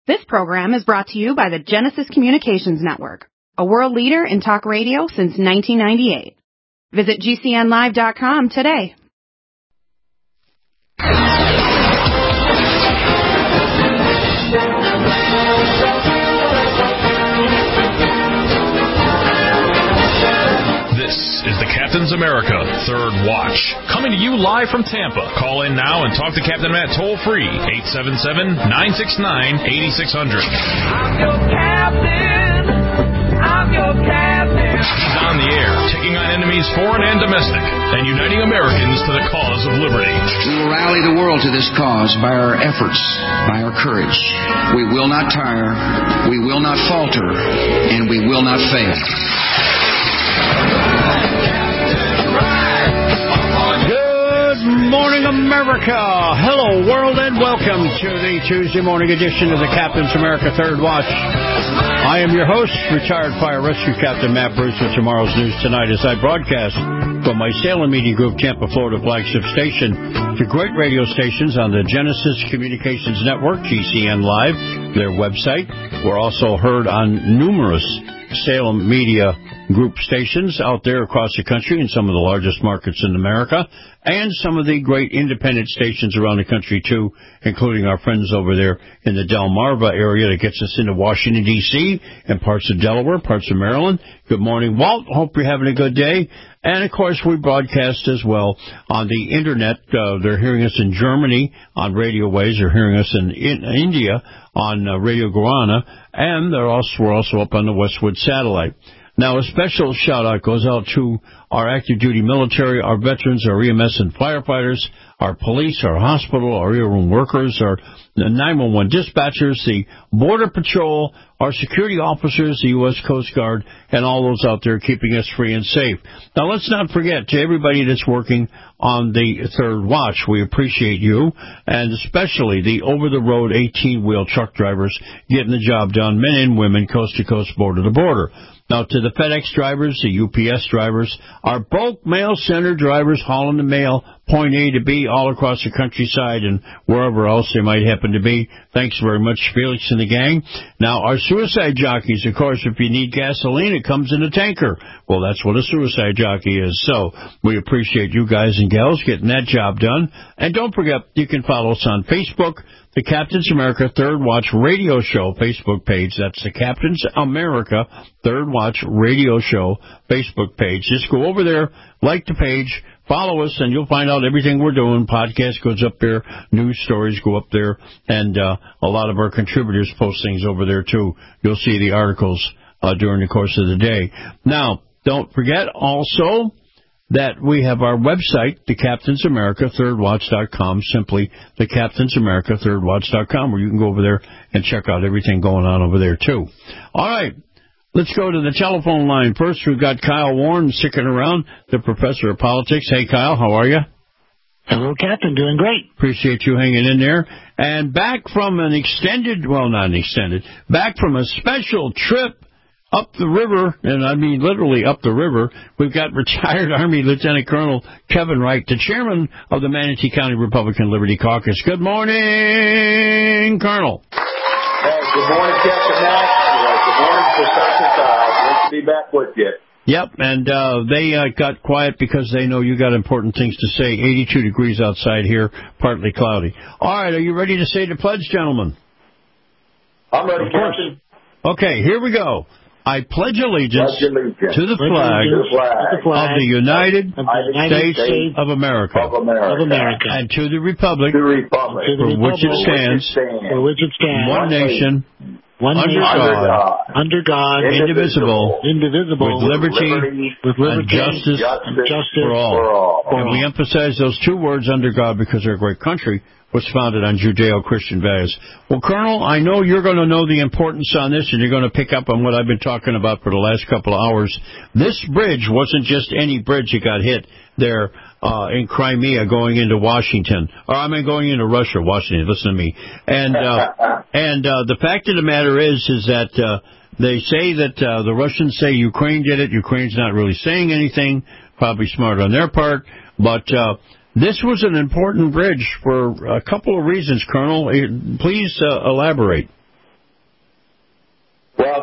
This program is brought to you by the Genesis Communications Network, a world leader in talk radio since 1998. Visit GCNlive.com today. This is the Captain's America Third Watch, coming to you live from Tampa. Call in now and talk to Captain Matt toll-free, 877-969-8600. I'm your captain. I'm your captain. He's on the air, taking on enemies foreign and domestic, and uniting Americans to the cause of liberty. We will rally the world to this cause by our efforts, by our courage. We will not tire, we will not falter, and we will not fail. Good morning, America. Hello, world, and welcome to the Tuesday morning edition of the Captain's America Third Watch. I am your host, retired fire rescue captain Matt Bruce, with tomorrow's news tonight as I broadcast from my Salem Media Group, Tampa, Florida flagship station to great radio stations on the Genesis Communications Network, GCN Live, their website. We're also heard on numerous Salem Media Group stations out there across the country in some of the largest markets in America, and some of the great independent stations around the country, too, including our friends over there in the Delmarva area that gets us into Washington, D.C., and parts of Delaware, parts of Maryland. Good morning, Walt. Hope you're having a good day. And, of course, we broadcast as well on the Internet. They're hearing us in Germany on Radio Waves. They're hearing us in India on Radio Guarana. And we're also up on the Westwood Satellite. Now, a special shout-out goes out to our active duty military, our veterans, our EMS and firefighters, our police, our hospital, our air room workers, our 911 dispatchers, the Border Patrol, our security officers, the U.S. Coast Guard, and all those out there keeping us free and safe. Now, let's not forget to everybody that's working on the Third Watch. We appreciate you, and especially the over-the-road 18-wheel truck drivers getting the job done, men and women, coast to coast, border to border. Now, to the FedEx drivers, the UPS drivers, our bulk mail center drivers hauling the mail point A to B all across the countryside and wherever else they might happen to be. Thanks very much, Felix and the gang. Now, our suicide jockeys, of course, if you need gasoline, it comes in a tanker. Well, that's what a suicide jockey is. So we appreciate you guys and gals getting that job done. And don't forget, you can follow us on Facebook, the Captain's America Third Watch Radio Show Facebook page. That's the Captain's America Third Watch Radio Show Facebook page. Just go over there, like the page, follow us, and you'll find out everything we're doing. Podcast goes up there, news stories go up there, and a lot of our contributors post things over there, too. You'll see the articles during the course of the day. Now, don't forget also that we have our website, thecaptainsamericathirdwatch.com, simply thecaptainsamericathirdwatch.com, where you can go over there and check out everything going on over there, too. All right, let's go to the telephone line. First, we've got Kyle Warren sticking around, the professor of politics. Hey, Kyle, how are you? Hello, Captain. Doing great. Appreciate you hanging in there. And back from an back from a special trip up the river, and I mean literally up the river, we've got retired Army Lieutenant Colonel Kevin Wright, the chairman of the Manatee County Republican Liberty Caucus. Good morning, Colonel. Hey, good morning, Captain Matt. Good morning, Professor Todd. Nice to be back with you. Yep, and they got quiet because they know you got important things to say. 82 degrees outside here, partly cloudy. All right, are you ready to say the pledge, gentlemen? I'm ready, Captain. Okay, here we go. I pledge allegiance to the flag of the United States of America and to the republic for which it stands, one nation, under God, indivisible, with liberty and justice for all. And we emphasize those two words, under God, because our great country was founded on Judeo-Christian values. Well, Colonel, I know you're going to know the importance on this, and you're going to pick up on what I've been talking about for the last couple of hours. This bridge wasn't just any bridge that got hit there in Crimea going into Washington. Or, I mean, going into Russia, Washington, listen to me. And the fact of the matter is that they say that the Russians say Ukraine did it. Ukraine's not really saying anything, probably smart on their part, but this was an important bridge for a couple of reasons, Colonel. Please elaborate.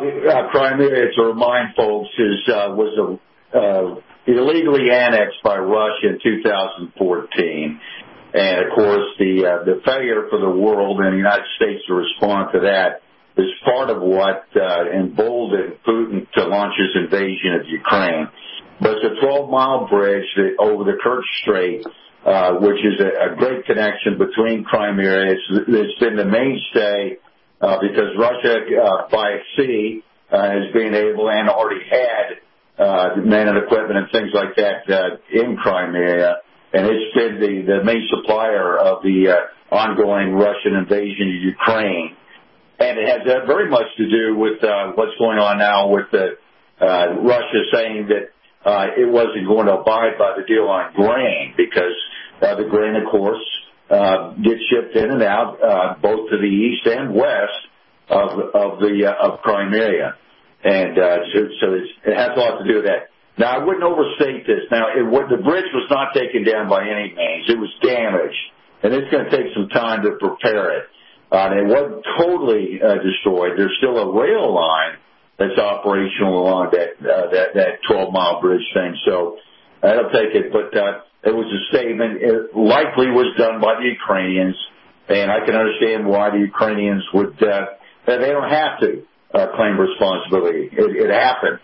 Crimea, to remind folks, was illegally annexed by Russia in 2014. And, of course, the failure for the world and the United States to respond to that is part of what emboldened Putin to launch his invasion of Ukraine. But it's a 12-mile bridge over the Kerch Strait, which is a great connection between Crimea. It's been the mainstay because Russia, by sea, has been able and already had men and equipment and things like that in Crimea. And it's been the main supplier of the ongoing Russian invasion of Ukraine. And it has very much to do with what's going on now with Russia saying that it wasn't going to abide by the deal on grain because the grain, of course, gets shipped in and out both to the east and west of Crimea. And so it has a lot to do with that. Now, I wouldn't overstate this. Now, the bridge was not taken down by any means. It was damaged, and it's going to take some time to repair it. It wasn't totally destroyed. There's still a rail line that's operational along that 12-mile bridge thing. So that'll take it. But it was a statement. It likely was done by the Ukrainians, and I can understand why the Ukrainians would. They don't have to claim responsibility. It happened.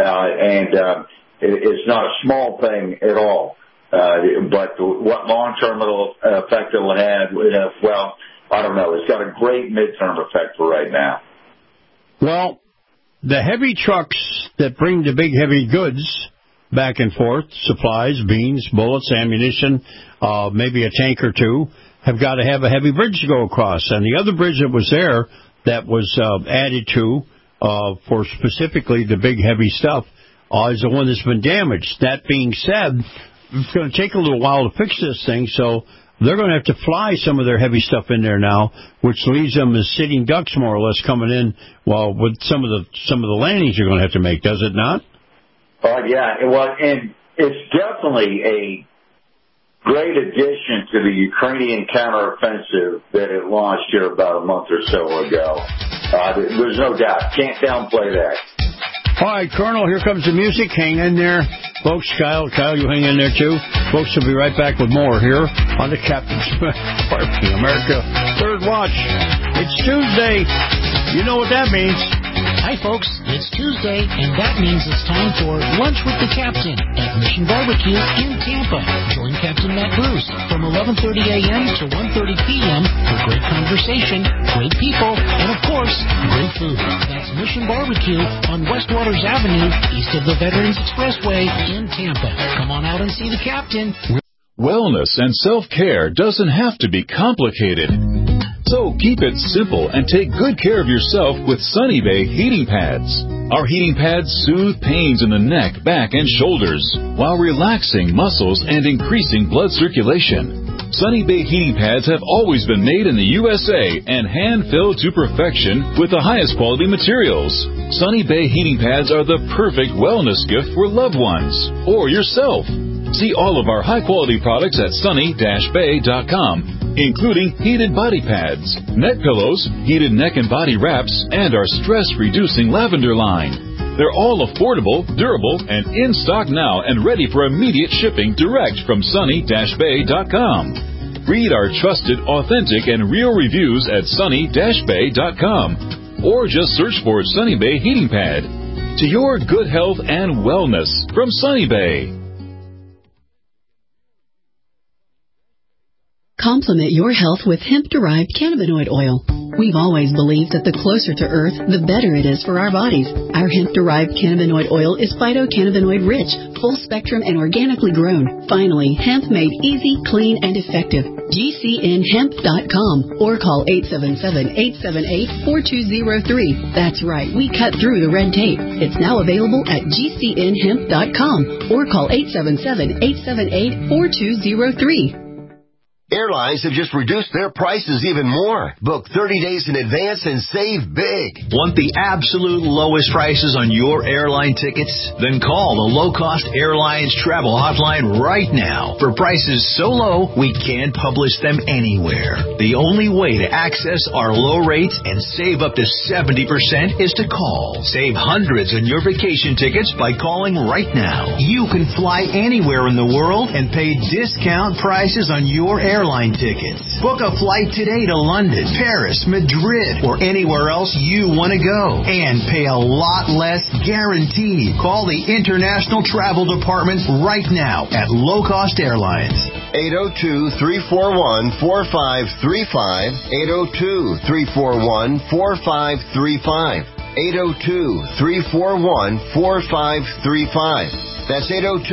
It's not a small thing at all. But what long-term effect it will have, well, I don't know. It's got a great midterm effect for right now. Well, the heavy trucks that bring the big heavy goods back and forth, supplies, beans, bullets, ammunition, maybe a tank or two, have got to have a heavy bridge to go across. And the other bridge that was there that was added to for specifically the big heavy stuff is the one that's been damaged. That being said, it's going to take a little while to fix this thing, so they're going to have to fly some of their heavy stuff in there now, which leaves them as sitting ducks more or less coming in. Well, with some of the landings you're going to have to make, does it not? Yeah. Well, and it's definitely a great addition to the Ukrainian counteroffensive that it launched here about a month or so ago. There's no doubt. Can't downplay that. All right, Colonel, here comes the music. Hang in there. Folks, Kyle, you hang in there, too. Folks, will be right back with more here on the Captain's America Third Watch. It's Tuesday. You know what that means. Hi, folks. It's Tuesday, and that means it's time for Lunch with the Captain at Mission Barbecue in Tampa. Join Captain Matt Bruce from 11:30 a.m. to 1:30 p.m. for great conversation, great people, and, of course, great food. That's Mission Barbecue on West Waters Avenue, east of the Veterans Expressway in Tampa. Come on out and see the Captain. Wellness and self-care doesn't have to be complicated. So keep it simple and take good care of yourself with Sunny Bay heating pads. Our heating pads soothe pains in the neck, back, and shoulders while relaxing muscles and increasing blood circulation. Sunny Bay heating pads have always been made in the USA and hand-filled to perfection with the highest quality materials. Sunny Bay heating pads are the perfect wellness gift for loved ones or yourself. See all of our high-quality products at sunny-bay.com, including heated body pads, neck pillows, heated neck and body wraps, and our stress-reducing lavender line. They're all affordable, durable, and in stock now and ready for immediate shipping direct from sunny-bay.com. Read our trusted, authentic, and real reviews at sunny-bay.com, or just search for Sunny Bay Heating Pad. To your good health and wellness from Sunny Bay. Complement your health with hemp-derived cannabinoid oil. We've always believed that the closer to Earth, the better it is for our bodies. Our hemp-derived cannabinoid oil is phytocannabinoid-rich, full-spectrum, and organically grown. Finally, hemp made easy, clean, and effective. GCNhemp.com or call 877-878-4203. That's right, we cut through the red tape. It's now available at GCNhemp.com or call 877-878-4203. Airlines have just reduced their prices even more. Book 30 days in advance and save big. Want the absolute lowest prices on your airline tickets? Then call the Low Cost Airlines Travel Hotline right now. For prices so low, we can't publish them anywhere. The only way to access our low rates and save up to 70% is to call. Save hundreds on your vacation tickets by calling right now. You can fly anywhere in the world and pay discount prices on your airline tickets. Book a flight today to London, Paris, Madrid, or anywhere else you want to go. And pay a lot less guaranteed. Call the International Travel Department right now at Low Cost Airlines. 802-341-4535. 802-341-4535. 802-341-4535. That's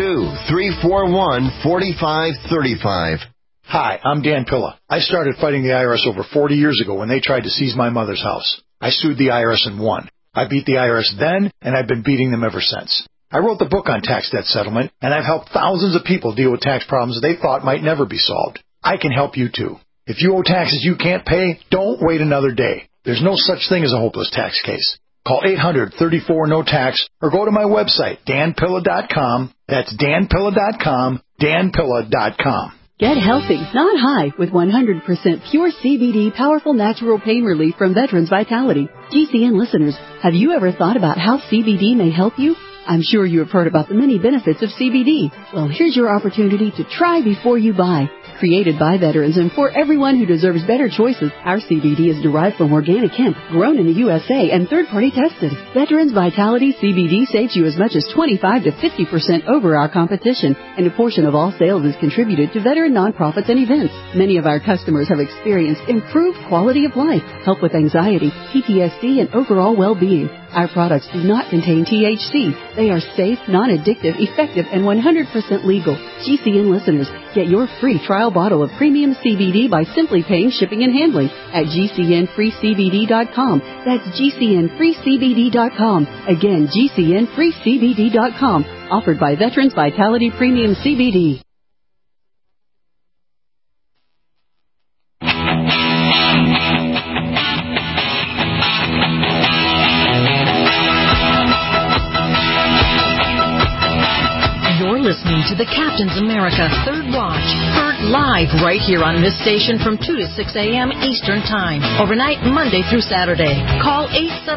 802-341-4535. Hi, I'm Dan Pilla. I started fighting the IRS over 40 years ago when they tried to seize my mother's house. I sued the IRS and won. I beat the IRS then, and I've been beating them ever since. I wrote the book on tax debt settlement, and I've helped thousands of people deal with tax problems they thought might never be solved. I can help you too. If you owe taxes you can't pay, don't wait another day. There's no such thing as a hopeless tax case. Call 800-34-NO-TAX or go to my website, danpilla.com. That's danpilla.com, danpilla.com. Get healthy, not high, with 100% pure CBD powerful natural pain relief from Veterans Vitality. GCN listeners, have you ever thought about how CBD may help you? I'm sure you have heard about the many benefits of CBD. Well, here's your opportunity to try before you buy. Created by veterans and for everyone who deserves better choices, our CBD is derived from organic hemp, grown in the USA, and third-party tested. Veterans Vitality CBD saves you as much as 25 to 50% over our competition, and a portion of all sales is contributed to veteran nonprofits and events. Many of our customers have experienced improved quality of life, help with anxiety, PTSD, and overall well-being. Our products do not contain THC. They are safe, non-addictive, effective, and 100% legal. GCN listeners, get your free trial bottle of premium CBD by simply paying shipping and handling at GCNFreeCBD.com. That's GCNFreeCBD.com. Again, GCNFreeCBD.com. Offered by Veterans Vitality Premium CBD. Listening to the Captain's America Third Watch, heard live right here on this station from 2 to 6 a.m. Eastern Time, overnight Monday through Saturday. Call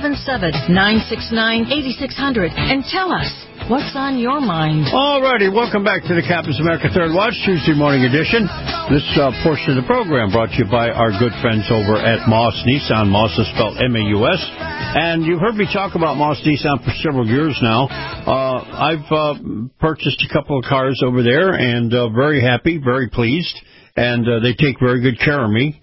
877-969-8600 and tell us what's on your mind. All righty, welcome back to the Captain's America Third Watch, Tuesday morning edition. This portion of the program brought to you by our good friends over at Moss Nissan. Moss is spelled M-A-U-S. And you've heard me talk about Moss Nissan for several years now. I've purchased a couple of cars over there and very happy, very pleased. And they take very good care of me.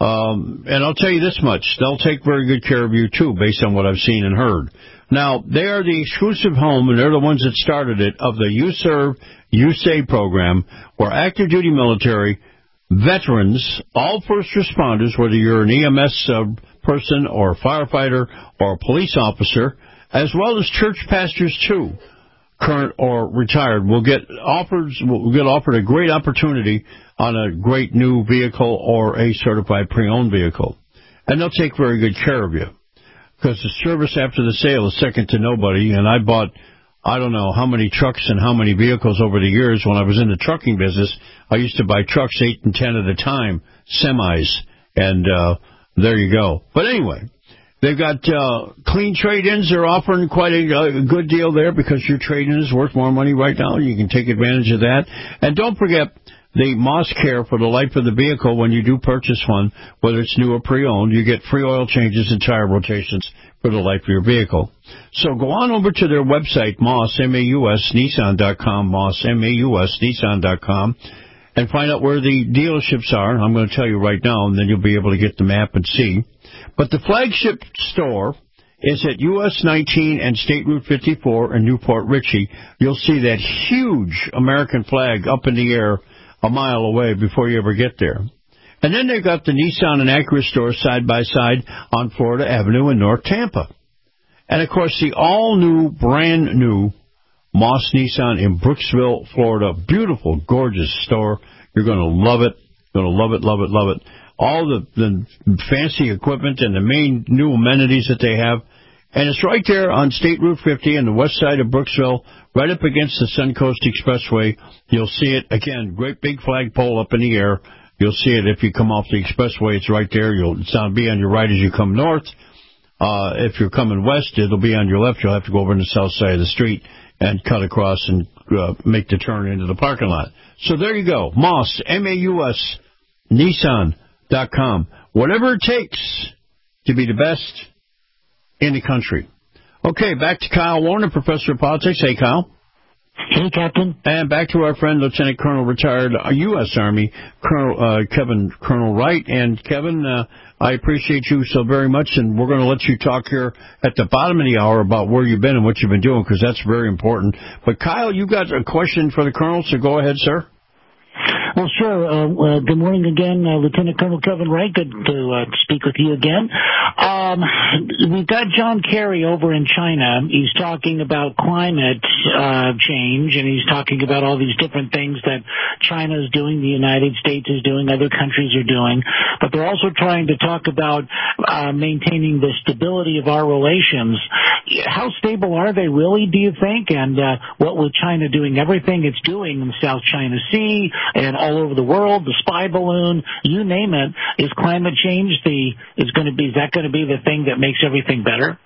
And I'll tell you this much, they'll take very good care of you, too, based on what I've seen and heard. Now, they are the exclusive home, and they're the ones that started it, of the You Serve, You Save program, where active duty military, veterans, all first responders, whether you're an EMS person or a firefighter or a police officer, as well as church pastors, too, current or retired, will get offered a great opportunity on a great new vehicle or a certified pre-owned vehicle. And they'll take very good care of you. Because the service after the sale is second to nobody, and I bought, I don't know how many trucks and how many vehicles over the years. When I was in the trucking business, I used to buy trucks 8 and 10 at a time, semis, and there you go. But anyway, they've got clean trade-ins. They're offering quite a good deal there because your trade-in is worth more money right now. You can take advantage of that. And don't forget the Moss Care for the life of the vehicle. When you do purchase one, whether it's new or pre-owned, you get free oil changes and tire rotations for the life of your vehicle. So go on over to their website, Moss, M-A-U-S, Nissan.com, Moss, M-A-U-S, Nissan.com, and find out where the dealerships are. I'm going to tell you right now, and then you'll be able to get the map and see. But the flagship store is at US 19 and State Route 54 in Newport Richey. You'll see that huge American flag up in the air a mile away before you ever get there. And then they've got the Nissan and Acura stores side by side on Florida Avenue in North Tampa. And, of course, the all-new, brand-new Moss Nissan in Brooksville, Florida. Beautiful, gorgeous store. You're going to love it. Going to love it, love it, love it. All the fancy equipment and the main new amenities that they have. And it's right there on State Route 50 on the west side of Brooksville, right up against the Suncoast Expressway. You'll see it, again, great big flagpole up in the air. You'll see it if you come off the expressway. It's right there. It'll be on your right as you come north. If you're coming west, it'll be on your left. You'll have to go over on the south side of the street and cut across and make the turn into the parking lot. So there you go. Maus, M-A-U-S, Nissan.com. Whatever it takes to be the best in the country. Okay, back to Kyle Warner, Professor of Politics. Hey, Kyle. Hey, Captain. And back to our friend, Lieutenant Colonel, retired U.S. Army, Colonel Wright. And, Kevin, I appreciate you so very much, and we're going to let you talk here at the bottom of the hour about where you've been and what you've been doing, because that's very important. But, Kyle, you've got a question for the Colonel, so go ahead, sir. Well, sure. Good morning again, Lieutenant Colonel Kevin Wright. Good to speak with you again. We've got John Kerry over in China. He's talking about climate change, and he's talking about all these different things that China is doing, the United States is doing, other countries are doing. But they're also trying to talk about maintaining the stability of our relations. How stable are they really, do you think? And what with China doing everything it's doing in the South China Sea and all over the world, the spy balloon, you name it, is climate change is that going to be the thing that makes everything better?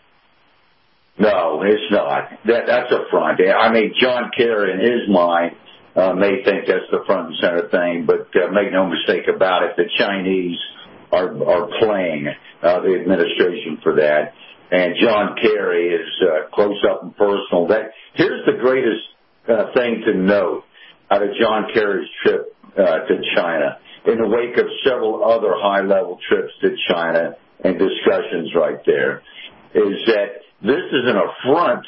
No, it's not. That's a front. I mean, John Kerry, in his mind, may think that's the front and center thing, but make no mistake about it, the Chinese are playing the administration for that. And John Kerry is close up and personal. Here's the greatest thing to note out of John Kerry's trip to China, in the wake of several other high-level trips to China and discussions right there, is that this is an affront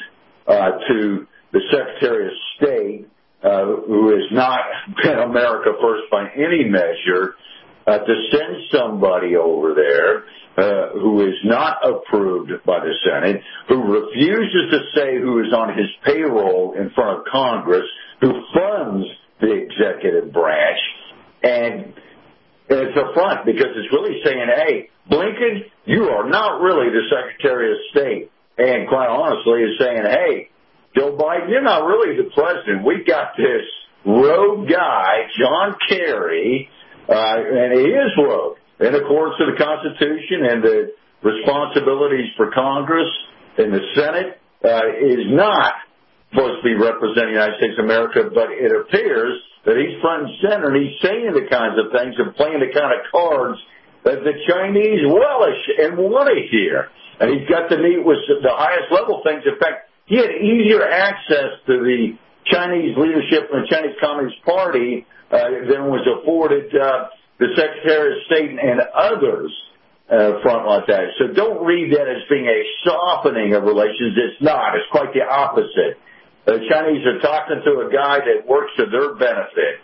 to the Secretary of State, who has not been America first by any measure, to send somebody over there who is not approved by the Senate, who refuses to say who is on his payroll in front of Congress, who funds the executive branch, and it's a front because it's really saying, hey, Blinken, you are not really the Secretary of State, and quite honestly is saying, hey, Joe Biden, you're not really the president. We got this rogue guy, John Kerry, and he is rogue in accordance to the Constitution and the responsibilities for Congress and the Senate, is not supposed to be representing the United States of America, but it appears that he's front and center, and he's saying the kinds of things and playing the kind of cards that the Chinese relish and want to hear. And he's got to meet with the highest level things. In fact, he had easier access to the Chinese leadership and the Chinese Communist Party than was afforded the Secretary of State and others front like that. So don't read that as being a softening of relations. It's not. It's quite the opposite. The Chinese are talking to a guy that works to their benefit.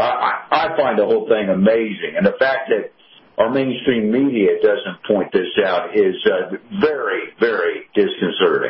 I find the whole thing amazing. And the fact that our mainstream media doesn't point this out is very, very disconcerting.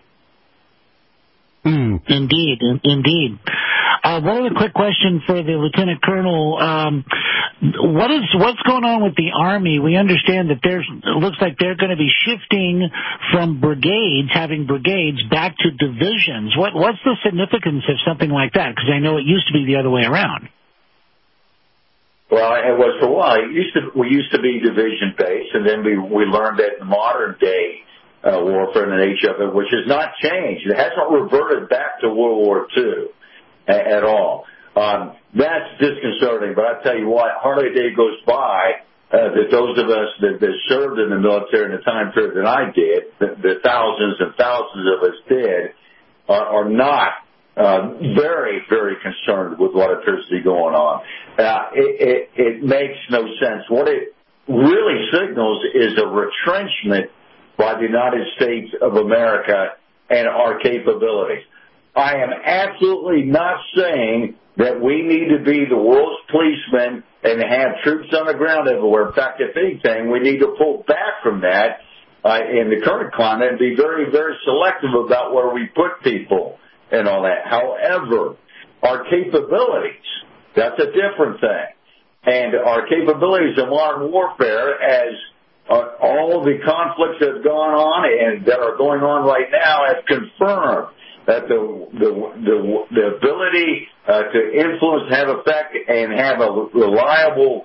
Indeed. One other quick question for the Lieutenant Colonel. What's going on with the Army? We understand that it looks like they're going to be shifting from having brigades, back to divisions. What's the significance of something like that? Because I know it used to be the other way around. Well, it was for a while. We used to be division-based, and then we learned that in modern day warfare and the nature of it, which has not changed. It hasn't reverted back to World War II at all. That's disconcerting, but I tell you what, hardly a day goes by that those of us that served in the military in the time period that I did, the thousands and thousands of us did, are not very, very concerned with what appears to be going on. It makes no sense. What it really signals is a retrenchment by the United States of America and our capabilities. I am absolutely not saying that we need to be the world's policemen and have troops on the ground everywhere. In fact, if anything, we need to pull back from that in the current climate and be very, very selective about where we put people and all that. However, our capabilities, that's a different thing. And our capabilities in modern warfare, as all the conflicts that have gone on and that are going on right now, have confirmed that the ability to influence, have effect, and have a reliable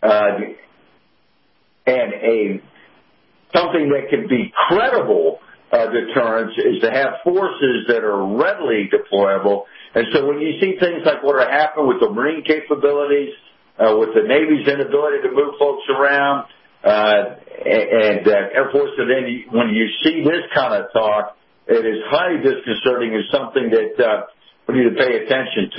and something that can be credible deterrence is to have forces that are readily deployable. And so when you see things like what are happening with the Marine capabilities, with the Navy's inability to move folks around, and Air Force, and then when you see this kind of talk, it is highly disconcerting and something that we need to pay attention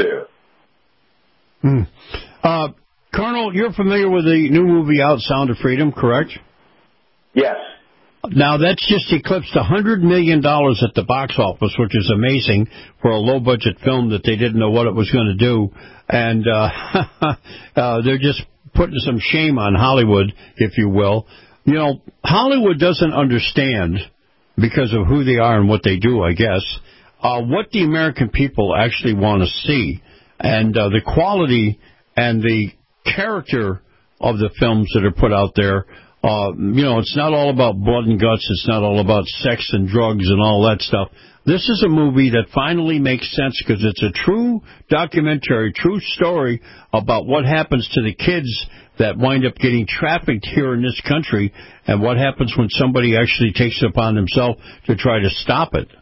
to. Colonel, you're familiar with the new movie out, Sound of Freedom, correct? Yes. Now, that's just eclipsed $100 million at the box office, which is amazing for a low-budget film that they didn't know what it was going to do. And they're just putting some shame on Hollywood, if you will. You know, Hollywood doesn't understand, because of who they are and what they do, I guess, what the American people actually want to see. And the quality and the character of the films that are put out there, it's not all about blood and guts. It's not all about sex and drugs and all that stuff. This is a movie that finally makes sense because it's a true documentary, true story about what happens to the kids that wind up getting trafficked here in this country and what happens when somebody actually takes it upon themselves to try to stop it.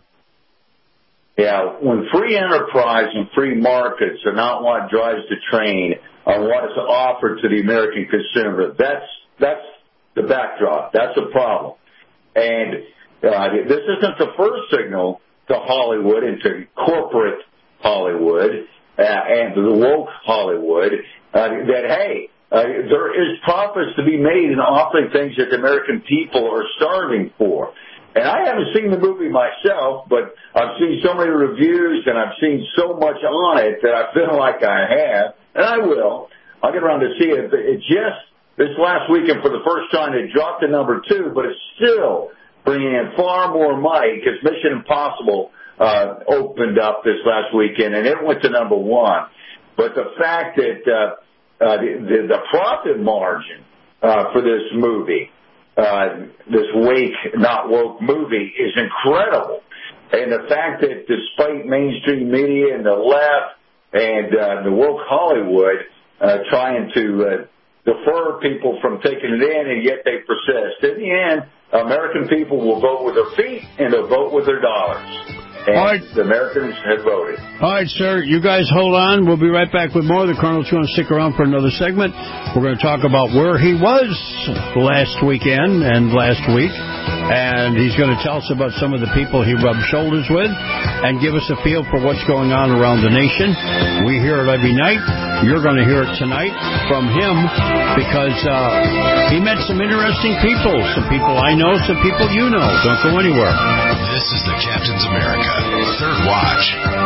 Yeah, when free enterprise and free markets are not what drives the train on what is offered to the American consumer, that's the backdrop. That's a problem. And this isn't the first signal to Hollywood and to corporate Hollywood and to the woke Hollywood that, hey, there is profits to be made in offering things that the American people are starving for. And I haven't seen the movie myself, but I've seen so many reviews and I've seen so much on it that I feel like I have, and I will. I'll get around to see it. It just, this last weekend, for the first time, it dropped to number 2, but it's still bringing in far more money because Mission Impossible opened up this last weekend, and it went to number 1. But the fact that the profit margin for this movie, this wake, not woke movie, is incredible. And the fact that despite mainstream media and the left and the woke Hollywood trying to defer people from taking it in, and yet they persist. In the end, American people will vote with their feet and they'll vote with their dollars. And all right. The Americans have voted. All right, sir. You guys hold on. We'll be right back with more. The Colonel's going to stick around for another segment. We're going to talk about where he was last weekend and last week. And he's going to tell us about some of the people he rubbed shoulders with and give us a feel for what's going on around the nation. We hear it every night. You're going to hear it tonight from him because he met some interesting people. Some people I know, some people you know. Don't go anywhere. This is the Captain's America Third Watch.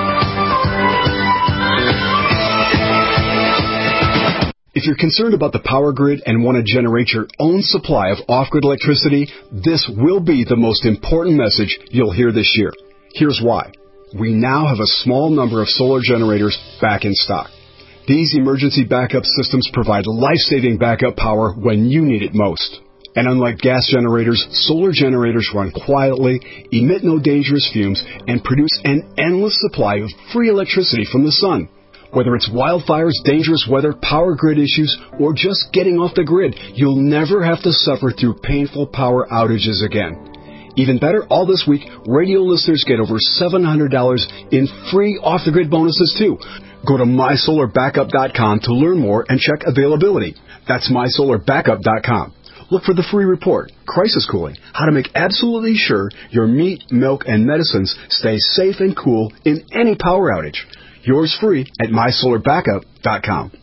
If you're concerned about the power grid and want to generate your own supply of off-grid electricity, this will be the most important message you'll hear this year. Here's why. We now have a small number of solar generators back in stock. These emergency backup systems provide life-saving backup power when you need it most. And unlike gas generators, solar generators run quietly, emit no dangerous fumes, and produce an endless supply of free electricity from the sun. Whether it's wildfires, dangerous weather, power grid issues, or just getting off the grid, you'll never have to suffer through painful power outages again. Even better, all this week, radio listeners get over $700 in free off-the-grid bonuses, too. Go to MySolarBackup.com to learn more and check availability. That's MySolarBackup.com. Look for the free report, Crisis Cooling, how to make absolutely sure your meat, milk, and medicines stay safe and cool in any power outage. Yours free at MySolarBackup.com.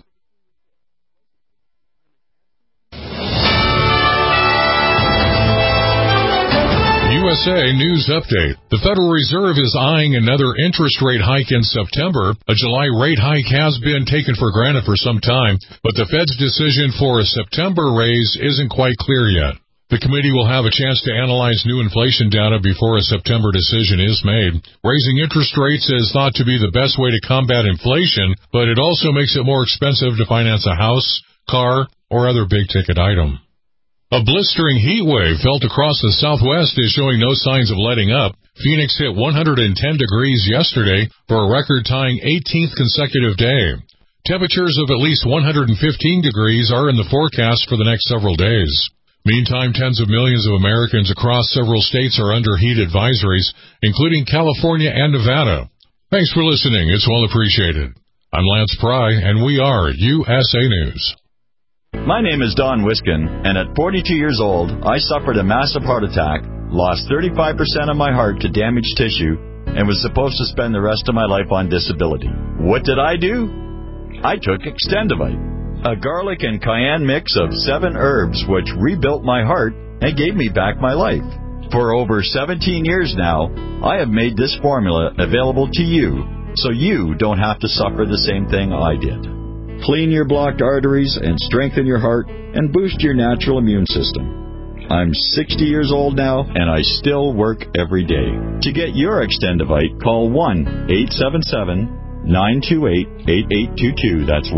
USA News Update. The Federal Reserve is eyeing another interest rate hike in September. A July rate hike has been taken for granted for some time, but the Fed's decision for a September raise isn't quite clear yet. The committee will have a chance to analyze new inflation data before a September decision is made. Raising interest rates is thought to be the best way to combat inflation, but it also makes it more expensive to finance a house, car, or other big-ticket item. A blistering heat wave felt across the Southwest is showing no signs of letting up. Phoenix hit 110 degrees yesterday for a record-tying 18th consecutive day. Temperatures of at least 115 degrees are in the forecast for the next several days. Meantime, tens of millions of Americans across several states are under heat advisories, including California and Nevada. Thanks for listening. It's well appreciated. I'm Lance Pry, and we are USA News. My name is Don Wiskin, and at 42 years old, I suffered a massive heart attack, lost 35% of my heart to damaged tissue, and was supposed to spend the rest of my life on disability. What did I do? I took Extendivite, a garlic and cayenne mix of 7 herbs which rebuilt my heart and gave me back my life. For over 17 years now, I have made this formula available to you so you don't have to suffer the same thing I did. Clean your blocked arteries and strengthen your heart and boost your natural immune system. I'm 60 years old now and I still work every day. To get your Extendivite, call 1-877-928-8822. That's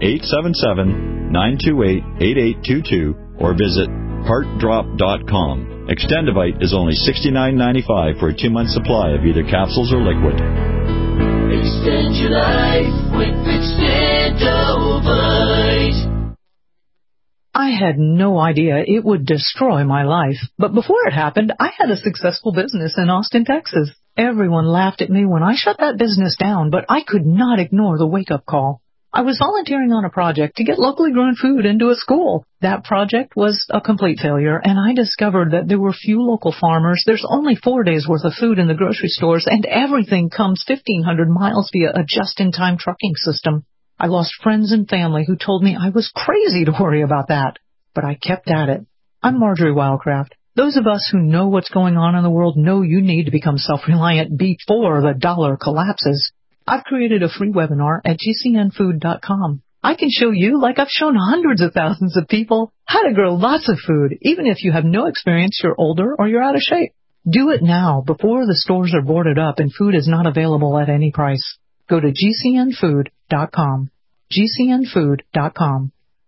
1-877-928-8822 or visit heartdrop.com. Extendivite is only $69.95 for a 2-month supply of either capsules or liquid. Extend your life with Extendivite. I had no idea it would destroy my life. But before it happened, I had a successful business in Austin, Texas. Everyone laughed at me when I shut that business down, but I could not ignore the wake-up call. I was volunteering on a project to get locally grown food into a school. That project was a complete failure, and I discovered that there were few local farmers. There's only 4 days' worth of food in the grocery stores, and everything comes 1,500 miles via a just-in-time trucking system. I lost friends and family who told me I was crazy to worry about that, but I kept at it. I'm Marjorie Wildcraft. Those of us who know what's going on in the world know you need to become self-reliant before the dollar collapses. I've created a free webinar at gcnfood.com. I can show you, like I've shown hundreds of thousands of people, how to grow lots of food, even if you have no experience, you're older, or you're out of shape. Do it now, before the stores are boarded up and food is not available at any price. Go to gcnfood.com. gcnfood.com.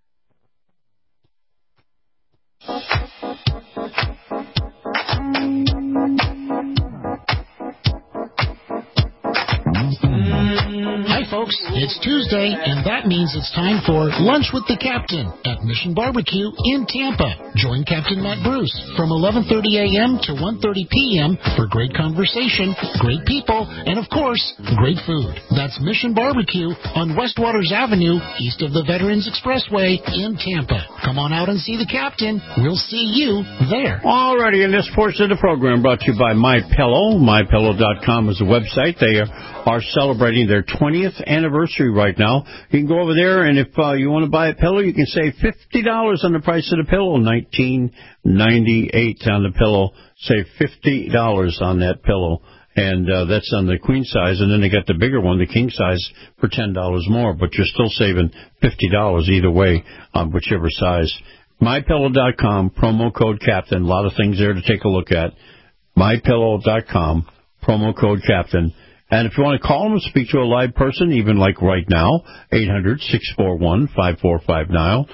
Hi, folks. It's Tuesday, and that means it's time for Lunch with the Captain at Mission Barbecue in Tampa. Join Captain Matt Bruce from 11:30 a.m. to 1:30 p.m. for great conversation, great people, and, of course, great food. That's Mission Barbecue on West Waters Avenue, east of the Veterans Expressway in Tampa. Come on out and see the Captain. We'll see you there. Alrighty, in this portion of the program brought to you by MyPillow. MyPillow.com is the website. They are celebrating their 20th anniversary right now. You can go over there, and if you want to buy a pillow, you can save $50 on the price of the pillow. $19.98 on the pillow. Save $50 on that pillow. And that's on the queen size. And then they got the bigger one, the king size, for $10 more. But you're still saving $50 either way on whichever size. MyPillow.com, promo code Captain. A lot of things there to take a look at. MyPillow.com, promo code Captain. And if you want to call them and speak to a live person, even like right now, 800-641-5459,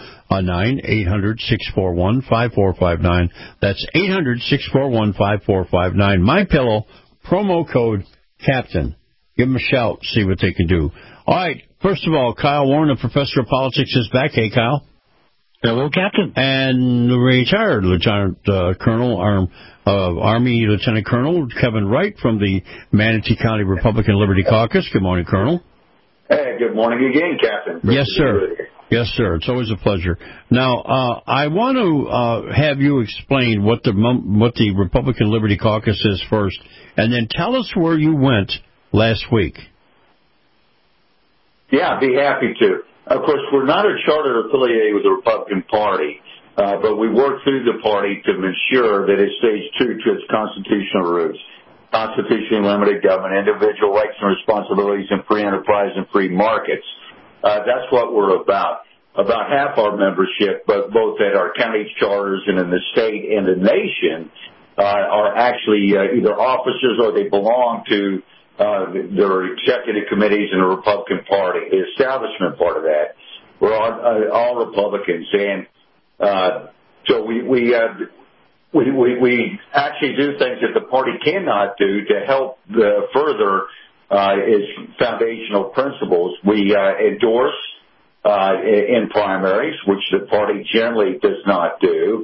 800-641-5459. That's 800-641-5459. MyPillow, promo code Captain. Give them a shout, see what they can do. All right, first of all, Kyle Warren, the professor of politics, is back. Hey, Kyle. Hello, Captain. And retired Lieutenant Colonel, Army Lieutenant Colonel Kevin Wright from the Manatee County Republican Liberty Caucus. Good morning, Colonel. Hey, good morning again, Captain. Yes, sir. Yes, sir. It's always a pleasure. Now, I want to have you explain what the Republican Liberty Caucus is first, and then tell us where you went last week. Yeah, I'd be happy to. Of course, we're not a charter affiliated with the Republican Party, but we work through the party to ensure that it stays true to its constitutional roots. Constitutionally limited government, individual rights and responsibilities, and free enterprise and free markets. That's what we're about. About half our membership, but both at our county charters and in the state and the nation, are actually either officers or they belong to their executive committees in the Republican Party, the establishment part of that. We're all Republicans, and so we actually do things that the party cannot do to help further its foundational principles. We endorse in primaries, which the party generally does not do.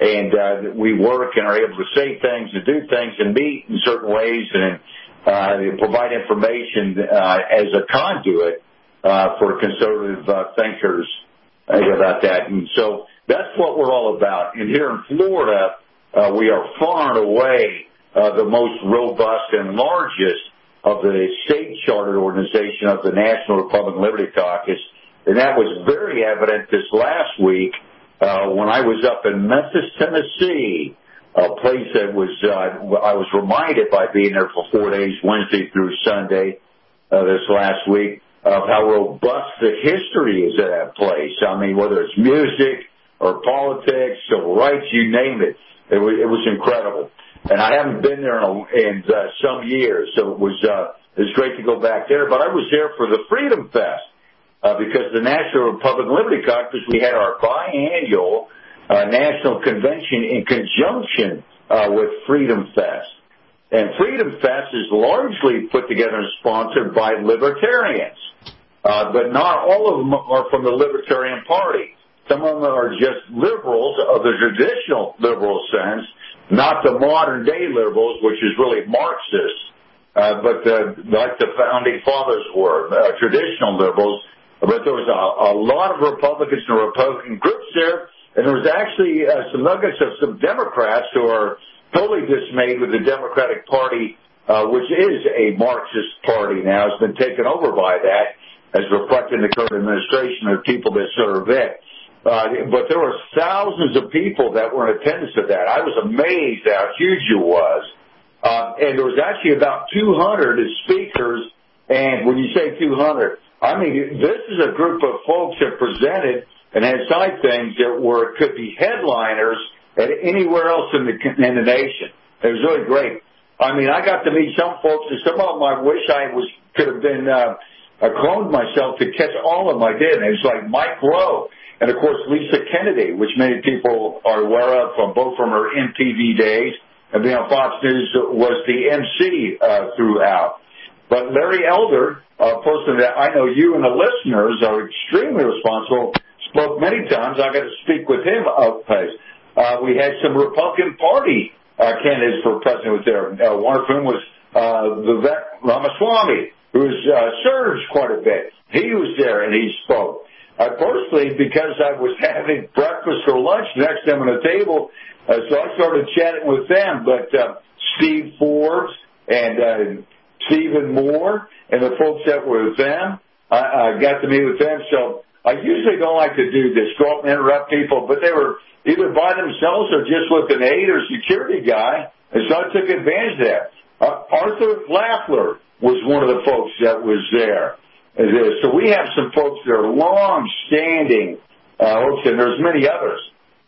And we work and are able to say things and do things and meet in certain ways and provide information as a conduit for conservative thinkers about that. And so that's what we're all about. And here in Florida, we are far and away the most robust and largest of the state-chartered organization of the National Republican Liberty Caucus. And that was very evident this last week when I was up in Memphis, Tennessee, a place that was I was reminded by being there for 4 days, Wednesday through Sunday, this last week, of how robust the history is at that place. I mean, whether it's music or politics, civil rights, you name it. It was incredible. And I haven't been there in some years, so it was great to go back there. But I was there for the Freedom Fest because the National Republican Liberty Caucus, we had our biannual national convention in conjunction with Freedom Fest. And Freedom Fest is largely put together and sponsored by libertarians. But not all of them are from the Libertarian Party. Some of them are just liberals of the traditional liberal sense, not the modern-day liberals, which is really Marxist, but like the Founding Fathers were, traditional liberals. But there was a lot of Republicans and Republican groups there, and there was actually some nuggets of some Democrats who are totally dismayed with the Democratic Party, which is a Marxist party now. It's been taken over by that, as reflected in the current administration of people that serve it. But there were thousands of people that were in attendance at that. I was amazed at how huge it was. And there was actually about 200 speakers. And when you say 200, I mean, this is a group of folks that presented and had side things that could be headliners at anywhere else in the nation. It was really great. I mean, I got to meet some folks, and some of them I wish I could have been cloned myself to catch all of them. I did. And it was like Mike Rowe. And, of course, Lisa Kennedy, which many people are aware of from her MTV days, and being on Fox News was the MC throughout. But Larry Elder, a person that I know you and the listeners are extremely responsible, spoke many times. I got to speak with him up close. We had some Republican Party candidates for president there. One of whom was Vivek Ramaswamy, who's surged quite a bit. He was there and he spoke. Personally, because I was having breakfast or lunch next to them on the table, so I started chatting with them. But Steve Forbes and Stephen Moore and the folks that were with them, I got to meet with them. So I usually don't like to do this, go up and interrupt people, but they were either by themselves or just with an aide or security guy, and so I took advantage of that. Arthur Lafler was one of the folks that was there. So we have some folks that are long-standing folks, and there's many others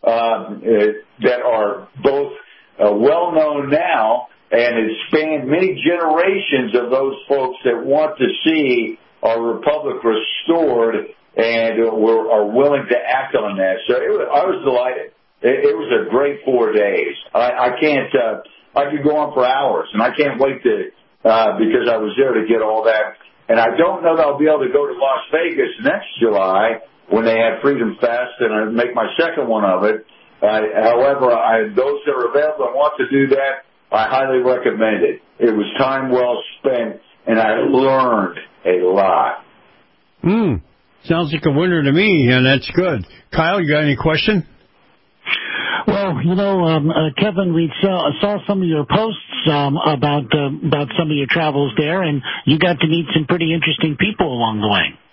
that are both well-known now, and it spanned many generations of those folks that want to see our republic restored and are willing to act on that. So I was delighted. It was a great 4 days. I could go on for hours, and I can't wait to because I was there to get all that. And I don't know that I'll be able to go to Las Vegas next July when they have Freedom Fest, and I make my second one of it. However, those that are available and want to do that, I highly recommend it. It was time well spent, and I learned a lot. Sounds like a winner to me, and that's good. Kyle, you got any question? Well, Kevin, we saw some of your posts about some of your travels there, and you got to meet some pretty interesting people along the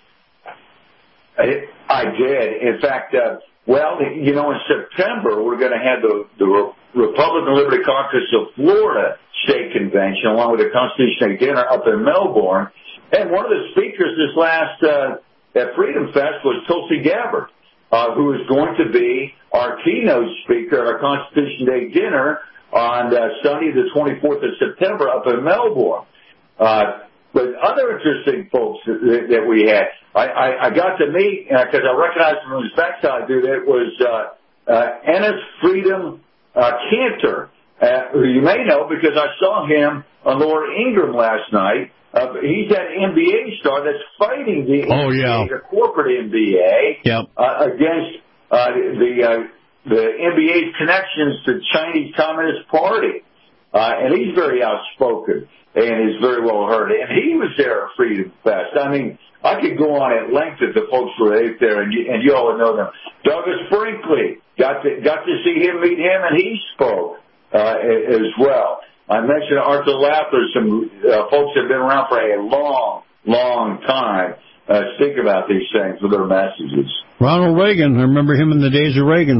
way. I did. In fact, in September, we're going to have the Republican Liberty Caucus of Florida State Convention, along with the Constitution Day dinner up in Melbourne. And one of the speakers this last at Freedom Fest was Tulsi Gabbard, who is going to be our keynote speaker at our Constitution Day dinner on Sunday, the 24th of September, up in Melbourne. But other interesting folks that we had, I got to meet, because I recognized him from his backside, dude, it was Ennis Freedom Cantor, who you may know because I saw him on Laura Ingraham last night. He's that NBA star that's fighting the NBA, the corporate NBA, against the NBA's connections to Chinese Communist Party. And he's very outspoken and is very well heard. And he was there at Freedom Fest. I mean, I could go on at length if the folks were out there, and you all would know them. Douglas Brinkley, got to see him, meet him, and he spoke as well. I mentioned Arthur Lafler, some folks that have been around for a long, long time, speak about these things with their messages. Ronald Reagan, I remember him in the days of Reagan.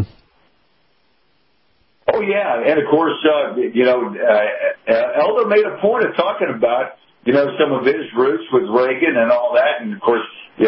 Oh, yeah, and of course, Elder made a point of talking about, some of his roots with Reagan and all that, and of course,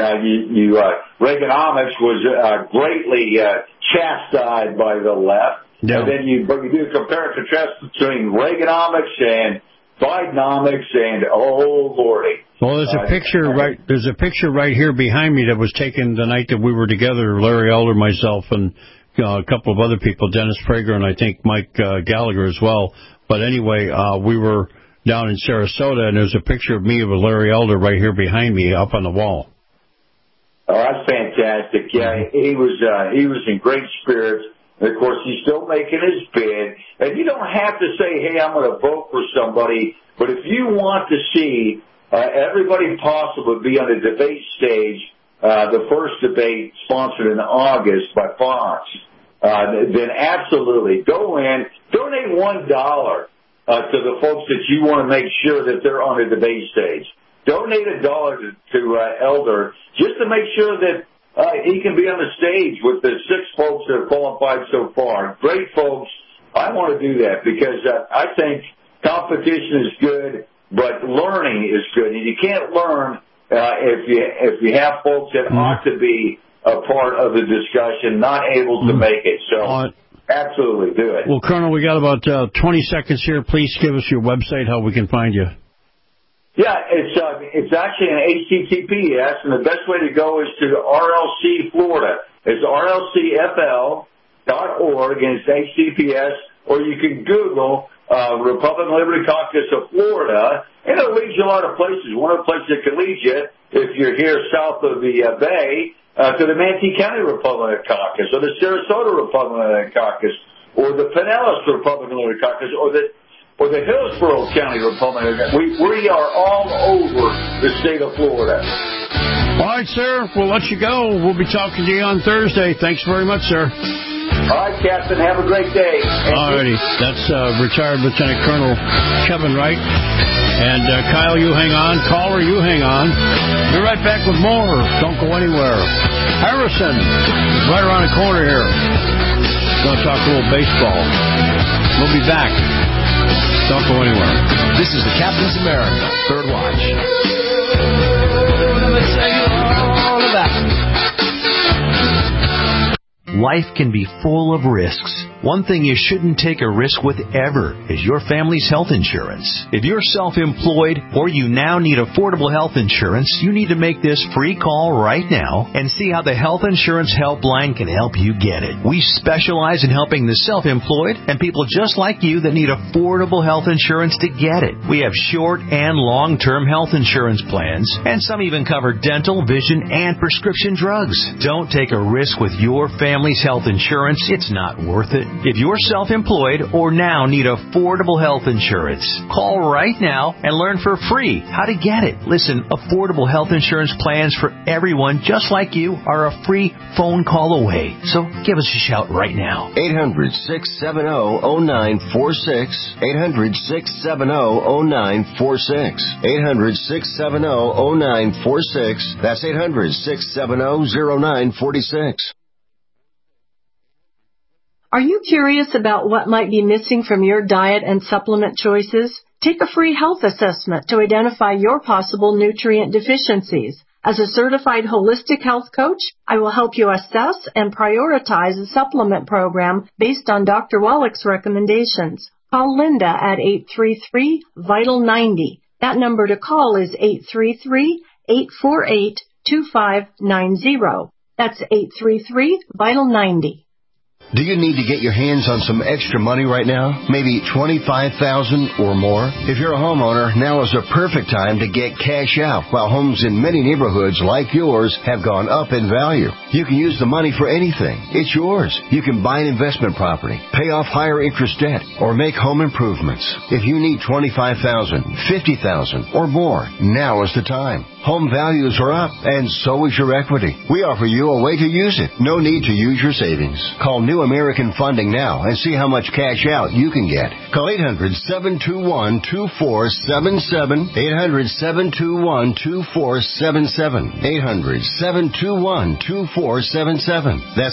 Reaganomics was greatly chastised by the left. Yeah. And then you do a compare and contrast between Reaganomics and Bidenomics and, oh, Lordy. Well, there's a picture right here behind me that was taken the night that we were together, Larry Elder, myself, and a couple of other people, Dennis Prager, and I think Mike Gallagher as well. But anyway, we were down in Sarasota, and there's a picture of me with Larry Elder right here behind me up on the wall. Oh, that's fantastic. Yeah, he was in great spirits. And of course, he's still making his bid. And you don't have to say, hey, I'm going to vote for somebody. But if you want to see everybody possible be on the debate stage, the first debate sponsored in August by Fox, then absolutely go in, donate $1 to the folks that you want to make sure that they're on the debate stage. Donate $1 to Elder just to make sure that he can be on the stage with the 6 folks that have qualified so far. Great folks. I want to do that because I think competition is good, but learning is good. And you can't learn if you have folks that ought to be a part of the discussion not able to make it. So absolutely do it. Well, Colonel, we got about 20 seconds here. Please give us your website, how we can find you. Yeah, it's actually an HTTPS, and the best way to go is to RLC Florida. It's rlcfl.org, and it's HTTPS, or you can Google Republican Liberty Caucus of Florida, and it leads you a lot of places. One of the places it can lead you, if you're here south of the Bay, to the Manatee County Republican Caucus, or the Sarasota Republican Caucus, or the Pinellas Republican Liberty Caucus, or the Hillsborough County Republican. We are all over the state of Florida. All right, sir. We'll let you go. We'll be talking to you on Thursday. Thanks very much, sir. All right, Captain. Have a great day. All righty. That's retired Lieutenant Colonel Kevin Wright. And Kyle, you hang on. Caller, you hang on. Be right back with more. Don't go anywhere. Harrison is right around the corner here. Going to talk a little baseball. We'll be back. Don't go anywhere. This is the Captain's America Third Watch. Let me tell you all about it. Life can be full of risks. One thing you shouldn't take a risk with ever is your family's health insurance. If you're self-employed or you now need affordable health insurance, you need to make this free call right now and see how the Health Insurance Helpline can help you get it. We specialize in helping the self-employed and people just like you that need affordable health insurance to get it. We have short and long-term health insurance plans, and some even cover dental, vision, and prescription drugs. Don't take a risk with your family's health insurance. It's not worth it. If you're self-employed or now need affordable health insurance, call right now and learn for free how to get it. Listen, affordable health insurance plans for everyone just like you are a free phone call away. So give us a shout right now. 800-670-0946. 800-670-0946. 800-670-0946. That's 800-670-0946. Are you curious about what might be missing from your diet and supplement choices? Take a free health assessment to identify your possible nutrient deficiencies. As a certified holistic health coach, I will help you assess and prioritize a supplement program based on Dr. Wallach's recommendations. Call Linda at 833-VITAL-90. That number to call is 833-848-2590. That's 833-VITAL-90. Do you need to get your hands on some extra money right now? Maybe $25,000 or more? If you're a homeowner, now is a perfect time to get cash out while homes in many neighborhoods like yours have gone up in value. You can use the money for anything. It's yours. You can buy an investment property, pay off higher interest debt, or make home improvements. If you need $25,000, $50,000 or more, now is the time. Home values are up, and so is your equity. We offer you a way to use it. No need to use your savings. Call New American Funding now and see how much cash out you can get. Call 800-721-2477. 800-721-2477. 800-721-2477. That's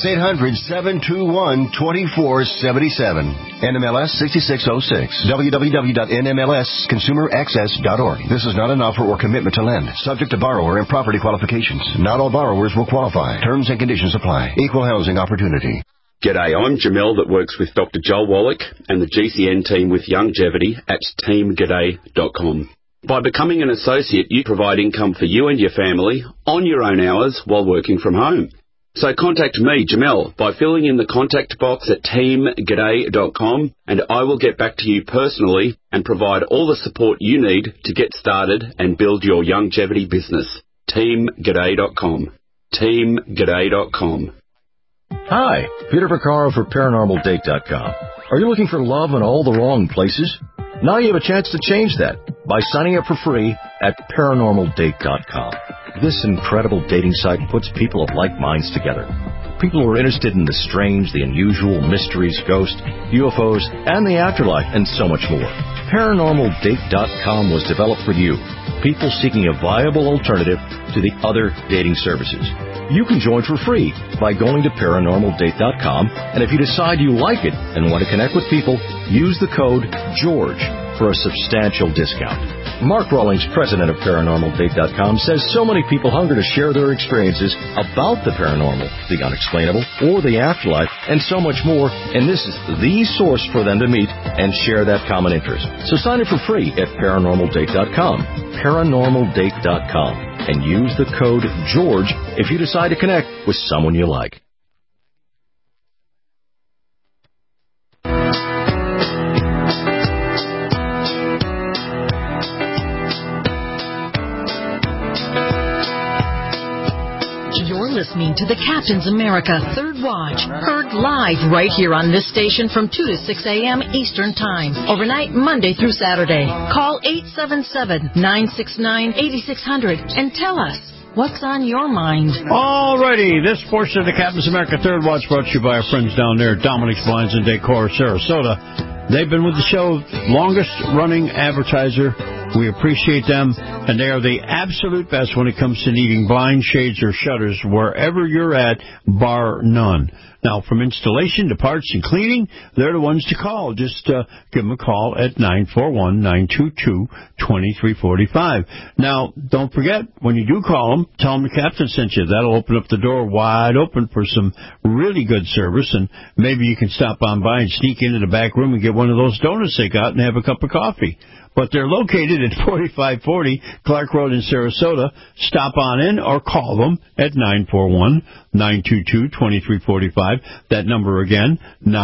800-721-2477. NMLS 6606. www.nmlsconsumeraccess.org. This is not an offer or commitment to lend. Subject to borrower and property qualifications. Not all borrowers will qualify. Terms and conditions apply. Equal housing opportunity. G'day, I'm Jamel that works with Dr. Joel Wallach and the GCN team with Longevity at teamg'day.com. By becoming an associate, you provide income for you and your family on your own hours while working from home. So contact me, Jamel, by filling in the contact box at teamg'day.com, and I will get back to you personally and provide all the support you need to get started and build your longevity business. teamg'day.com. teamg'day.com. Hi, Peter Vaccaro for ParanormalDate.com. Are you looking for love in all the wrong places? Now you have a chance to change that by signing up for free at ParanormalDate.com. This incredible dating site puts people of like minds together. People who are interested in the strange, the unusual, mysteries, ghosts, UFOs, and the afterlife, and so much more. ParanormalDate.com was developed for you, people seeking a viable alternative to the other dating services. You can join for free by going to ParanormalDate.com, and if you decide you like it and want to connect with people, use the code GEORGE for a substantial discount. Mark Rawlings, president of ParanormalDate.com, says so many people hunger to share their experiences about the paranormal, the unexplainable, or the afterlife, and so much more, and this is the source for them to meet and share that common interest. So sign up for free at ParanormalDate.com, ParanormalDate.com, and use the code GEORGE if you decide to connect with someone you like. You're listening to the Captain's America Third Watch, heard live right here on this station from 2 to 6 a.m. Eastern Time, overnight Monday through Saturday. Call 877-969-8600 and tell us what's on your mind. All righty, this portion of the Captain's America Third Watch brought to you by our friends down there, Dominic's Blinds and Decor, Sarasota. They've been with the show, longest-running advertiser. We appreciate them, and they are the absolute best when it comes to needing blinds, shades, or shutters wherever you're at, bar none. Now, from installation to parts and cleaning, they're the ones to call. Just give them a call at 941-922-2345. Now, don't forget, when you do call them, tell them the captain sent you. That'll open up the door wide open for some really good service, and maybe you can stop on by and sneak into the back room and get one of those donuts they got and have a cup of coffee. But they're located at 4540 Clark Road in Sarasota. Stop on in or call them at 941-922-2345. That number again,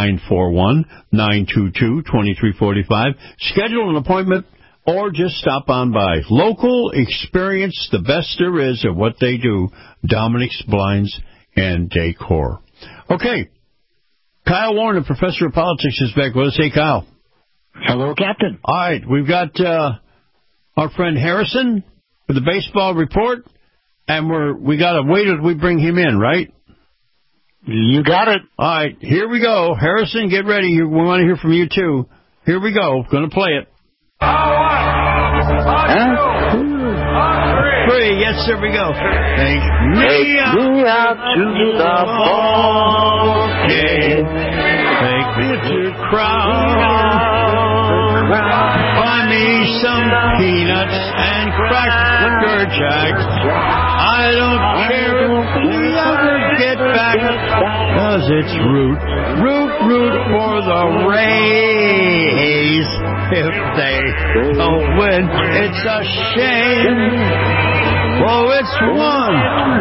941-922-2345. Schedule an appointment or just stop on by. Local experience, the best there is at what they do. Dominic's Blinds and Decor. Okay. Kyle Warren, a professor of politics, is back with us. Hey, Kyle. Hello, Captain. All right, we've got our friend Harrison for the baseball report, and we got to wait till we bring him in, right? You got it. All right, here we go. Harrison, get ready. We want to hear from you, too. Here we go. Going to play it. Three. Yes, there we go. Take me out to the ball game. Take me to the crowd. Buy me some peanuts and cracker jacks. I don't care if we ever get back 'cause it's root for the Rays. If they don't win, it's a shame. Oh, it's 1,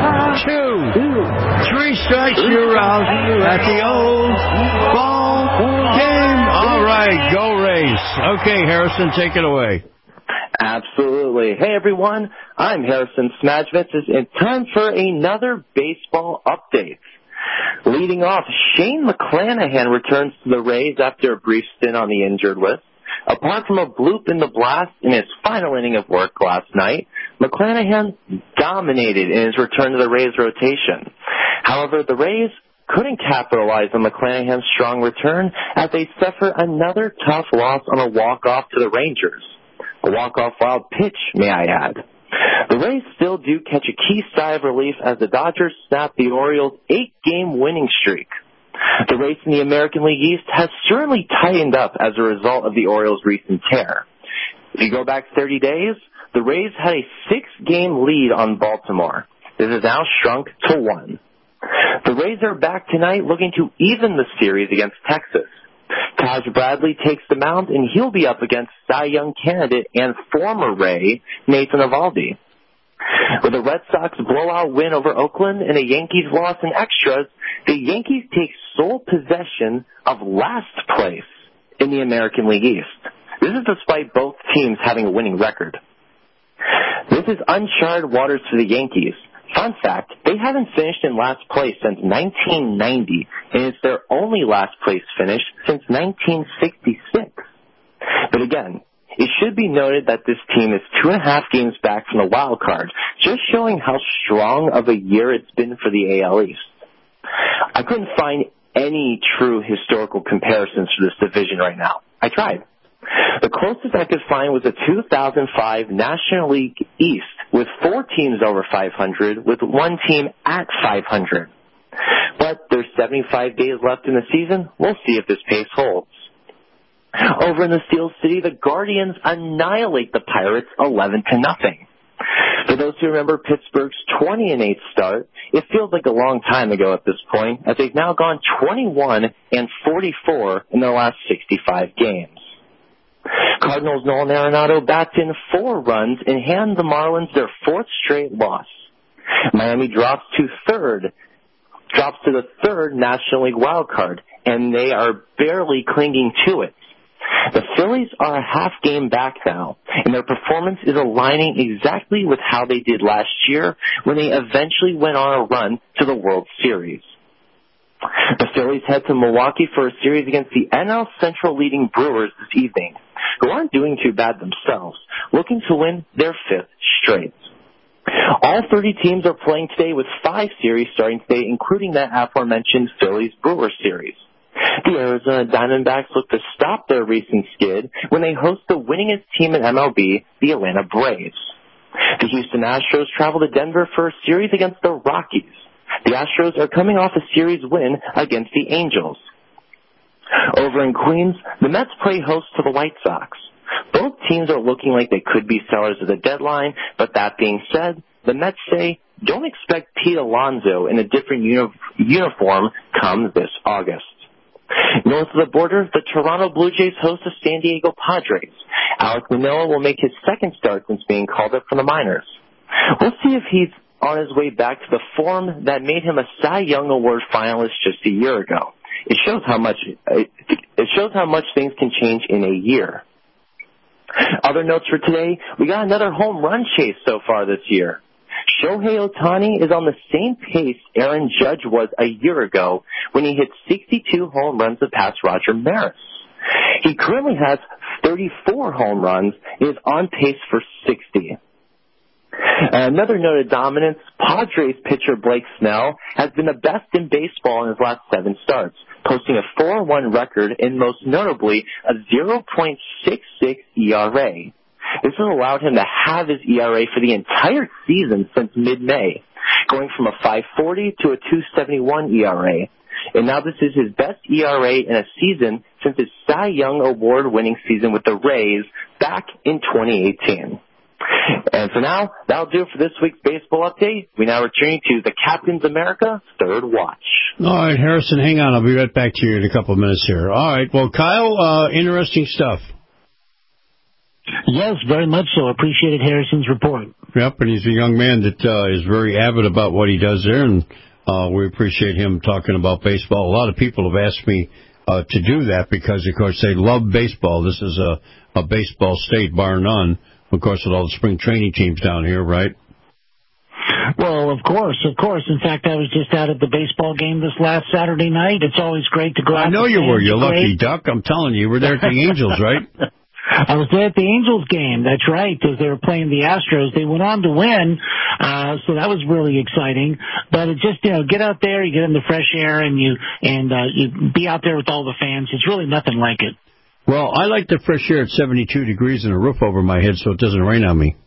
2, 3 strikes, you're out at the old ball game. All right, go Rays. Okay, Harrison, take it away. Absolutely. Hey, everyone. I'm Harrison Smadjevitz. It's time for another baseball update. Leading off, Shane McClanahan returns to the Rays after a brief stint on the injured list. Apart from a bloop in the blast in his final inning of work last night, McClanahan dominated in his return to the Rays rotation. However, the Rays couldn't capitalize on McClanahan's strong return as they suffered another tough loss on a walk-off to the Rangers. A walk-off wild pitch, may I add. The Rays still do catch a key sigh of relief as the Dodgers snap the Orioles' 8-game winning streak. The race in the American League East has certainly tightened up as a result of the Orioles' recent tear. If you go back 30 days, the Rays had a 6-game lead on Baltimore. This has now shrunk to 1. The Rays are back tonight looking to even the series against Texas. Taj Bradley takes the mound, and he'll be up against Cy Young candidate and former Ray, Nathan Eovaldi. With a Red Sox blowout win over Oakland and a Yankees loss in extras, the Yankees take sole possession of last place in the American League East. This is despite both teams having a winning record. This is uncharted waters for the Yankees. Fun fact, they haven't finished in last place since 1990, and it's their only last place finish since 1966. But again, it should be noted that this team is 2.5 games back from the wild card, just showing how strong of a year it's been for the AL East. I couldn't find any true historical comparisons for this division right now. I tried. The closest I could find was the 2005 National League East with 4 teams over 500 with 1 team at 500. But there's 75 days left in the season. We'll see if this pace holds. Over in the Steel City, the Guardians annihilate the Pirates 11-0. For those who remember Pittsburgh's 20-8 start, it feels like a long time ago at this point, as they've now gone 21-44 in their last 65 games. Cardinals' Nolan Arenado bats in 4 runs and hand the Marlins their 4th straight loss. Miami drops to the 3rd National League wild card, and they are barely clinging to it. The Phillies are a half game back now, and their performance is aligning exactly with how they did last year when they eventually went on a run to the World Series. The Phillies head to Milwaukee for a series against the NL Central leading Brewers this evening, who aren't doing too bad themselves, looking to win their 5th straight. All 30 teams are playing today with 5 series starting today, including that aforementioned Phillies-Brewers series. The Arizona Diamondbacks look to stop their recent skid when they host the winningest team in MLB, the Atlanta Braves. The Houston Astros travel to Denver for a series against the Rockies. The Astros are coming off a series win against the Angels. Over in Queens, the Mets play host to the White Sox. Both teams are looking like they could be sellers at the deadline, but that being said, the Mets say, don't expect Pete Alonso in a different uniform come this August. North of the border, the Toronto Blue Jays host the San Diego Padres. Alek Manoah will make his 2nd start since being called up from the minors. We'll see if he's on his way back to the form that made him a Cy Young Award finalist just a year ago. It shows how much things can change in a year. Other notes for today, we got another home run chase so far this year. Shohei Ohtani is on the same pace Aaron Judge was a year ago when he hit 62 home runs to pass Roger Maris. He currently has 34 home runs and is on pace for 60. Another note of dominance, Padres pitcher Blake Snell has been the best in baseball in his last 7 starts, posting a 4-1 record and most notably a 0.66 ERA. This has allowed him to have his ERA for the entire season since mid-May, going from a 5.40 to a 2.71 ERA. And now this is his best ERA in a season since his Cy Young Award-winning season with the Rays back in 2018. And so now, that'll do it for this week's baseball update. We now return to the Captain's America Third Watch. All right, Harrison, hang on. I'll be right back to you in a couple of minutes here. All right, well, Kyle, interesting stuff. Yes, very much so. Appreciated Harrison's report. Yep, and he's a young man that is very avid about what he does there, and we appreciate him talking about baseball. A lot of people have asked me to do that because, of course, they love baseball. This is a baseball state, bar none, of course, with all the spring training teams down here, right? Well, of course. In fact, I was just out at the baseball game this last Saturday night. It's always great to go out. I know you were. You lucky duck. I'm telling you. You were there at the Angels, right? I was there at the Angels game. That's right, because they were playing the Astros. They went on to win, so that was really exciting. But it just, get out there, you get in the fresh air, and you be out there with all the fans. It's really nothing like it. Well, I like the fresh air at 72 degrees and a roof over my head, so it doesn't rain on me.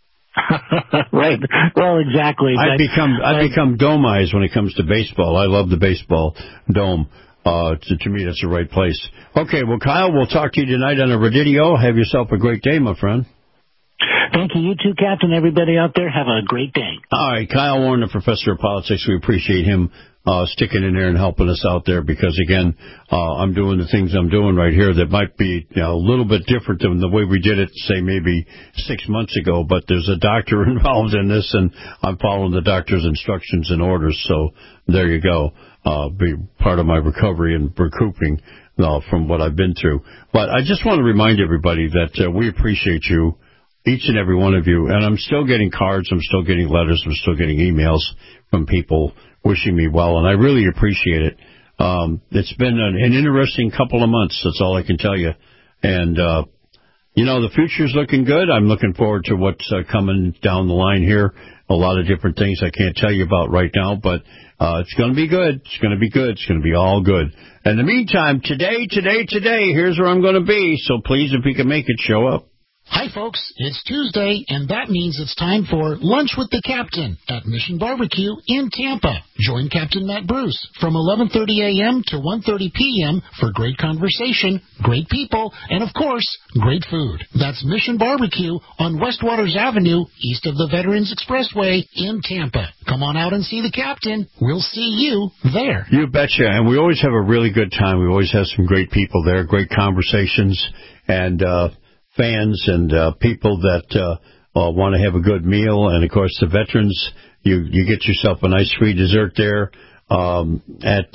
Right. Well, exactly. I become dome-ized when it comes to baseball. I love the baseball dome. To me, that's the right place. Okay, well, Kyle, we'll talk to you tonight on a Radidio. Have yourself a great day, my friend. Thank you. You too, Captain. Everybody out there, have a great day. All right, Kyle Warren, the professor of politics. We appreciate him sticking in there and helping us out there because, again, I'm doing the things I'm doing right here that might be a little bit different than the way we did it, say, maybe 6 months ago. But there's a doctor involved in this, and I'm following the doctor's instructions and orders. So there you go. Be part of my recovery and recouping from what I've been through. But I just want to remind everybody that we appreciate you, each and every one of you. And I'm still getting cards, I'm still getting letters, I'm still getting emails from people wishing me well, and I really appreciate it. It's been an interesting couple of months, that's all I can tell you. And, the future's looking good. I'm looking forward to what's coming down the line here. A lot of different things I can't tell you about right now, but it's going to be good. It's going to be good. It's going to be all good. In the meantime, today, here's where I'm going to be. So please, if you can make it, show up. Hi, folks. It's Tuesday, and that means it's time for Lunch with the Captain at Mission Barbecue in Tampa. Join Captain Matt Bruce from 11:30 a.m. to 1:30 p.m. for great conversation, great people, and, of course, great food. That's Mission Barbecue on West Waters Avenue, east of the Veterans Expressway in Tampa. Come on out and see the Captain. We'll see you there. You betcha. And we always have a really good time. We always have some great people there, great conversations, and fans and people that want to have a good meal. And, of course, the veterans, you get yourself a nice free dessert there at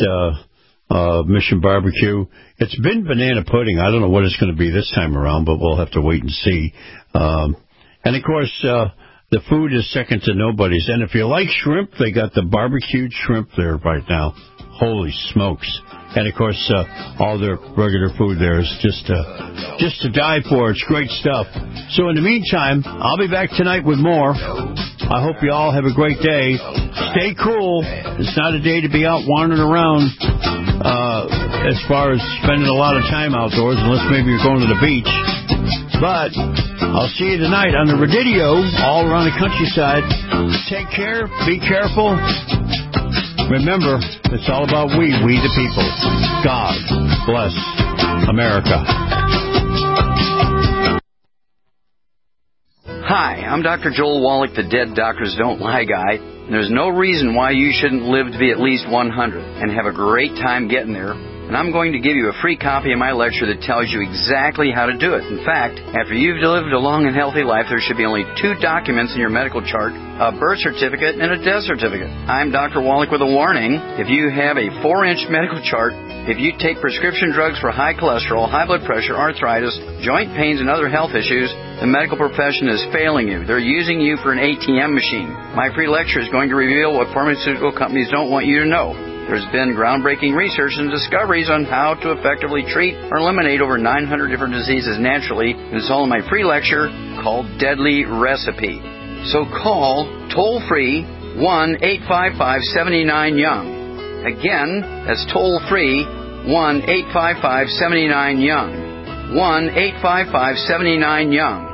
Mission Barbecue. It's been banana pudding. I don't know what it's going to be this time around, but we'll have to wait and see. And, of course, the food is second to nobody's. And if you like shrimp, they got the barbecued shrimp there right now. Holy smokes. And, of course, all their regular food there is just to die for. It's great stuff. So, in the meantime, I'll be back tonight with more. I hope you all have a great day. Stay cool. It's not a day to be out wandering around as far as spending a lot of time outdoors, unless maybe you're going to the beach. But I'll see you tonight on the Radidio all around the countryside. Take care. Be careful. Remember, it's all about we the people. God bless America. Hi, I'm Dr. Joel Wallach, the Dead Doctors Don't Lie guy. There's no reason why you shouldn't live to be at least 100 and have a great time getting there. And I'm going to give you a free copy of my lecture that tells you exactly how to do it. In fact, after you've lived a long and healthy life, there should be only 2 documents in your medical chart, a birth certificate and a death certificate. I'm Dr. Wallach with a warning. If you have a 4-inch medical chart, if you take prescription drugs for high cholesterol, high blood pressure, arthritis, joint pains, and other health issues, the medical profession is failing you. They're using you for an ATM machine. My free lecture is going to reveal what pharmaceutical companies don't want you to know. There's been groundbreaking research and discoveries on how to effectively treat or eliminate over 900 different diseases naturally. And it's all in my free lecture called Deadly Recipe. So call toll-free 1-855-79-YOUNG. Again, that's toll-free 1-855-79-YOUNG. 1-855-79-YOUNG.